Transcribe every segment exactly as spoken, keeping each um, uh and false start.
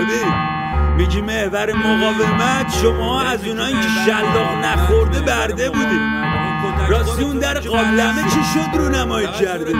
ببین میگی محور مقاومت، شما از اونایی که شلاق نخورده برده بودی. راستی اون در قابلمه چی شد رو نمایی کرده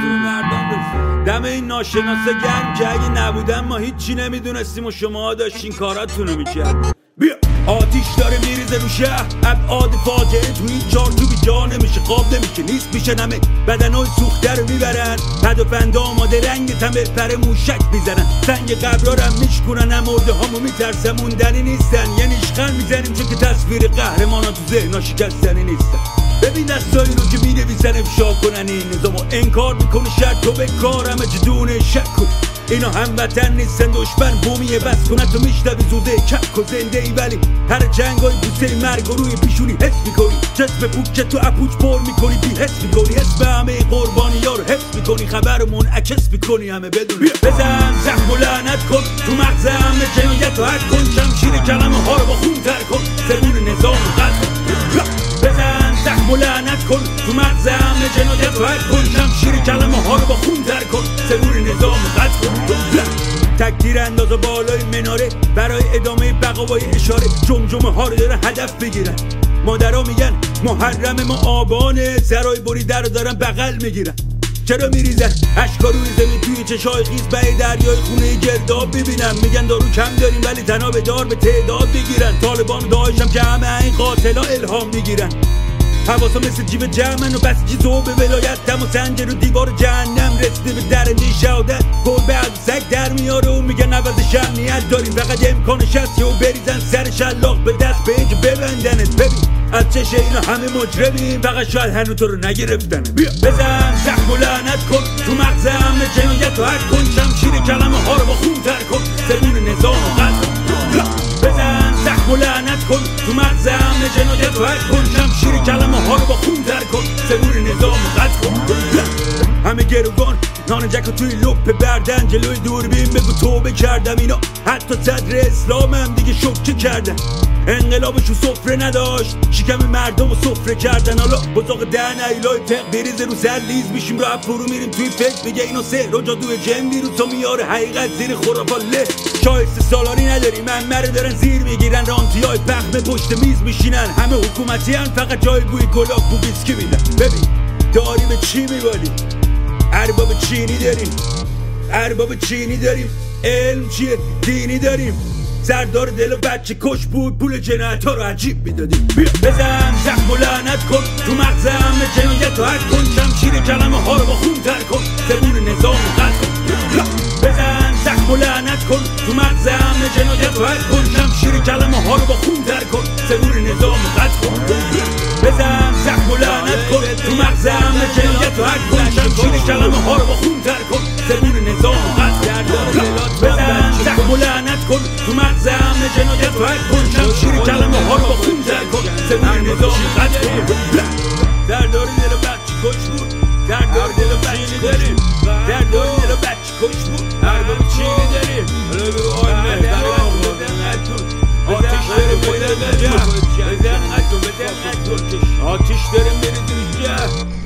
دم این ناشناسه گرم که اگه نبودن ما هیچی نمیدونستیم و شما داشتین کاراتونو میکرد. بیا آتیش داره میریزه رو شهر، ابعاد فاجعه تو این چار تو بی جا نمیشه، قاب نمیشه، نیست میشه نمه بدنای سوخته رو میبرن، پد و پنده آماده رنگ تمه پر موشک میزنن، سنگ قبرارم میشکنن، هم مرده هامو میترسن موندنی نیستن، یه نیشخن میزنیم چون که تصویر قهرمانا تو ذهنا شکستنی نیستن. ببین دستایی رو که می نویسن افشا کنن این نظامو انکار میکنه، شرط تو به کار همه چه دونه شک کن، اینا هموطن نیستن دشمن بومیه بس کنه تو میشنوی زوده کک و زنده ای، ولی هر جنگای بوسه مرگ و روی پیشونی حس میکنی، جسم پوک که تو اپوچ پر میکنی بی حس میکنی، اسم همه قربانی ها رو حفظ میکنی، خبر منعکس میکنی همه بدونی. بزن زخم و لعنت کن تو مغز همه جنایت و حد کن، شمشیر کلمه ها رو با خون تر کن، زبون نظام و قد کن. بزن زخم و لعنت کن تو مغز همه جنایت و حد کن، شمشیر کلمه ها رو با خون تر کن، زبون نظام و قد کن. تکتیر انداز بالای مناره برای ادامه بقا اشاره، جمجمه ها رو دارن هدف بگیرن، مادرها میگن محرم ما آبانه، سرای بری در رو دارن بغل میگیرن، چرا میریزن اشکا روی زمین توی چشای خیز به دریای خونه گرداب ببینم، میگن دارو کم داریم ولی تنها به دار به تعداد بگیرن، طالبان و داعشم که همه این قاتلا الهام میگیرن، حواسا مثل جیب جمعن و بسیجی تو به ولایت دم و سنجر و دیوار جهنم رسیده به درنده شهادت، گل بعد سگ در میاره و میگن عوض شمنیت داریم، فقط امکانش هست و بریزن سر شلاق به دست به اینکه ببندنت. ببین از چشه اینا همه مجرمیم، فقط شاید هنو تو رو نگرفتنه. بیا بزن زخم و لعنت کن تو مغز همه جنایت و حد کن، شمشیر کلمه ها رو با خون تر کن، زبون نظام و قد کن. بزن زخم و لعنت کن تو مغز همه جنایت و حد کن، شمشیر کلمه ها رو با خون تر کن، زبون نظام و قد کن. همه گروگان نان جک توی لپ بردن، جلوی دوربین بگو توبه کردم، اینا حتی صدر اسلام هم دیگه شکه کردن، انقلابشو سفره نداشت شکم مردم و سفره کردن، حالا بزاق دهن ایلای تق بریز رو سر لیز میشیم رو فرو میریم توی فکر، میگه اینا سهر و جادوی جن ویروس تا میاره حقیقت زیر خرافاله، شایسته سالاری نداری من مره دارن زیر میگیرن، رانتی های پخمه پشت میز میشینن، همه حکومتی هن فقط جای بوی گلاب بو بیسکی میدن. ببین داری به چی میبالی؟ ارباب چینی داریم، ارباب چینی داریم، علم چیه؟ دینی داریم، سردار دل و بچه کش بود پول جنایت ها رو عجیب میدادیم. بزن زخم و لعنت کن تو مغز همه جنایت و حد کن، شمشیر کلمه ها رو با خون تر کن، زبون نظام و قد کن. بزن زخم و لعنت کن تو مغز همه جنایت و حد کن، شمشیر کلمه ها رو با خون تر کن، زبون نظام و قد کن. بزن زخم و لعنت کن تو مغز همه جنایت و حد کن، شمشیر کلمه ها رو با خون تر کن، زبون نظام و قد کن. بزن زخم و لعنت کن تو مغز همه جنایت و حد کن، شمشیر کلمه ها رو با خون تر کن، زبون نظام و قد کن. درداری دل بچه کش بود، درداری دل بچه کش بود، درداری دل بچه کش بود، ارباب چینی داریم، حالا بگو آی مهدر آتیش داره بزن نکن، بزن نکن، بزن نکن، آتیش داره میره تو جه